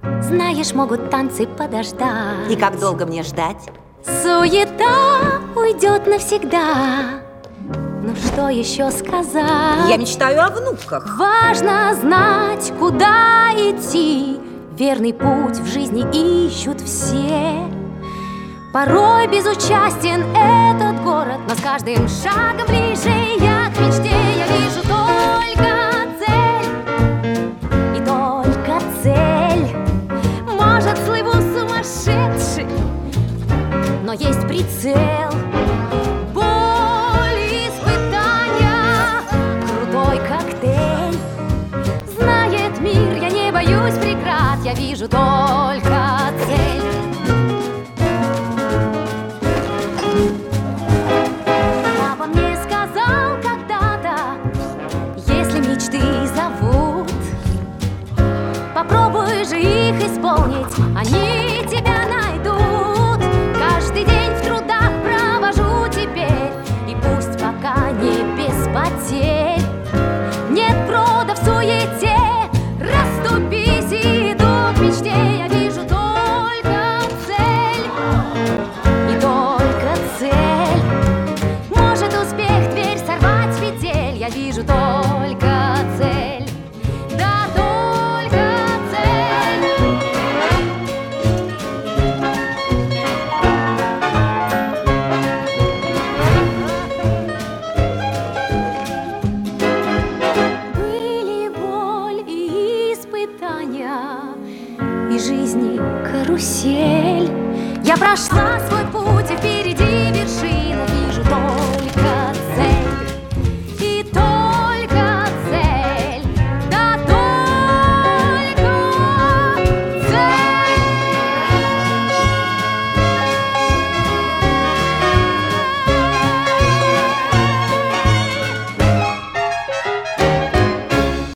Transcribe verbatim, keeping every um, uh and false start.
Знаешь, могут танцы подождать. И как долго мне ждать? Суета уйдет навсегда. Ну что еще сказать? Я мечтаю о внуках. Важно знать, куда идти. Верный путь в жизни ищут все. Порой безучастен этот город, но с каждым шагом ближе я к мечте. Я вижу только цель, и только цель. Может, слыву сумасшедший, но есть прицел. Боль и испытания, крутой коктейль. Знает мир, я не боюсь преград, я вижу только цель. Папа мне сказал когда-то, если мечты зовут, попробуй же их исполнить, они тебя найдут. Каждый день в трудах провожу теперь, и пусть пока не без потерь. Нет брода в суете, расступись и иду к мечте. Я вижу только цель, и только цель. Может успех дверь сорвать с петель. Я вижу только цель, да только цель. Были боль и испытания, и жизни карусель. Я прошла свой путь, и впереди